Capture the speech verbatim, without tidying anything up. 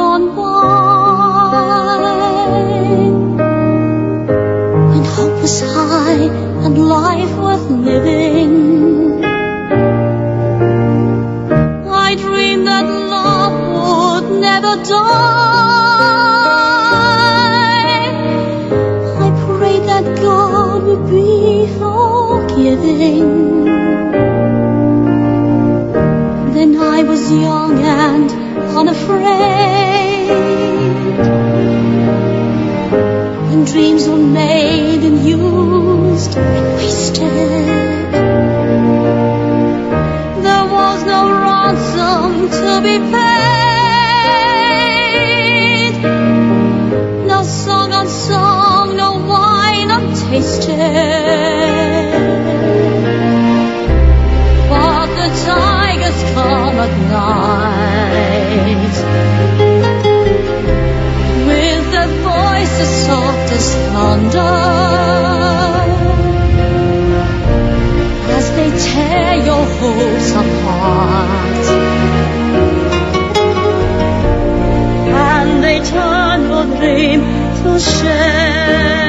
gone by, when hope was high and life worth living. I dreamed that love would never die. I prayed that God would be forgiving. Then I was young and unafraid, when dreams were made and used and wasted. There was no ransom to be paid, no song unsung, no wine untasted. But the tigers come at night, with their voices soft as thunder, as they tear your hopes apart, and they turn your dream to shame.